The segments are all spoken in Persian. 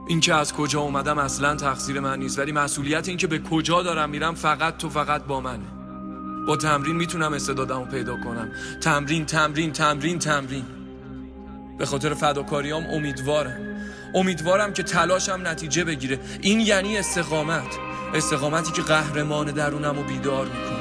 این که از کجا اومدم اصلا تقصیر من نیست، ولی مسئولیت این که به کجا دارم میرم فقط با منه. با تمرین میتونم استعدادمو پیدا کنم. تمرین. به خاطر فداکاریام امیدوارم که تلاشم نتیجه بگیره. این یعنی استقامتی که قهرمان درونمو بیدار میکنه.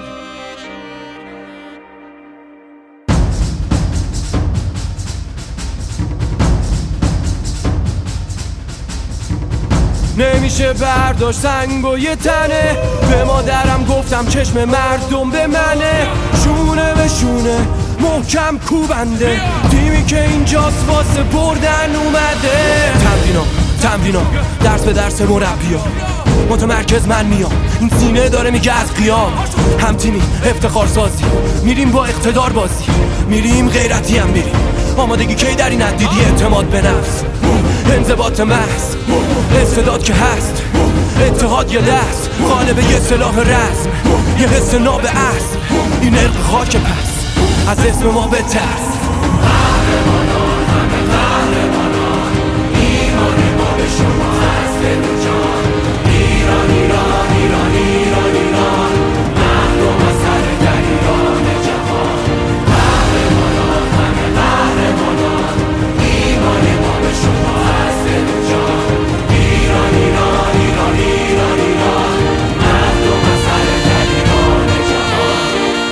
نمیشه برداشت سنگ و یه تنه. به مادرم گفتم چشم مردم به منه. شونه به شونه محکم کوبنده. تیمی که اینجاست واسه بردن اومده. تمرینا درس به درس مربیا. متمرکز من میام. این سینه داره میگه از قیام. هم تیمی افتخار سازی. میریم با اقتدار بازی. میریم غیرتی هم میریم. آمادگی کی در این دیدی؟ اعتماد به نفس، انضباط محض، استعداد که هست، اتحاد یه دست، غالب یه سلاح رسم، یه حس ناب اصل. این ارق خاک پس از اسم ما بترس. قهرمانان همه قهرمانان، ایمان ما به شما هست دل جان. ایران ایران ایران ایران ایران، مردم از سر دریان جهان. قهرمانان همه قهرمانان، ایمان ما به شما هست دل جان. ایران ایران ایران ایران ایران، مردم از سر دریان جهان.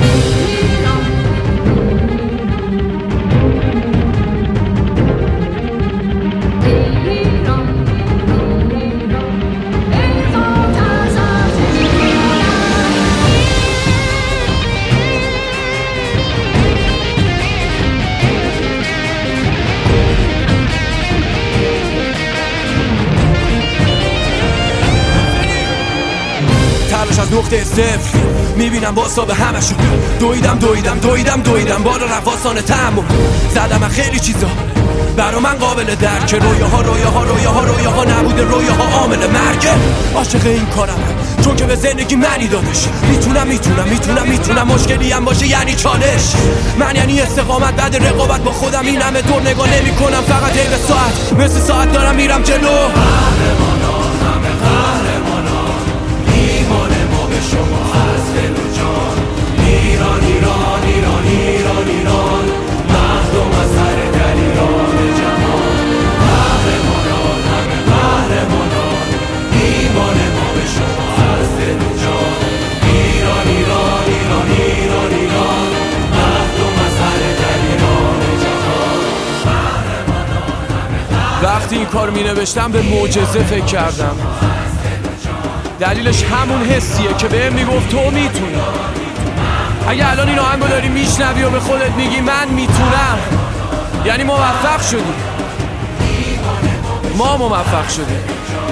تلاش از نقطه صفر میبینم باسا به همشون. دویدم بالا رفاسان تحمل. زدم من خیلی چیزا برا من قابل درک. رویاها نبوده، رویاها عامل مرگه. عاشق این کارم چون که به زندگی منی دادش. میتونم مشکلی هم باشه یعنی چالش. من یعنی استقامت بعد رقابت با خودم. این همه دور نگاه نمی کنم، فقط دقیقه ساعت مثل ساعت دارم میرم جلو. قهرمانان همه قهرمانان، ایمان ما به شما هست دل و جان. ایران ایران ایران ایران ایران، مردم از هر دلیران جهان. قهرمانان همه قهرمانان، ایمان ما به شما هست دل و جان. ایران ایران ایران ایران ایران، مردم از هر دلیران جهان. قهرمانان همه قهرمانان. وقتی این کار می نوشتم به معجزه فکر کردم. دلیلش همون حسیه که بهم میگفت تو میتونی. اگه الان این آهنگو داری میشنوی و به خودت میگی من میتونم، یعنی موفق شدی. ما موفق شدیم.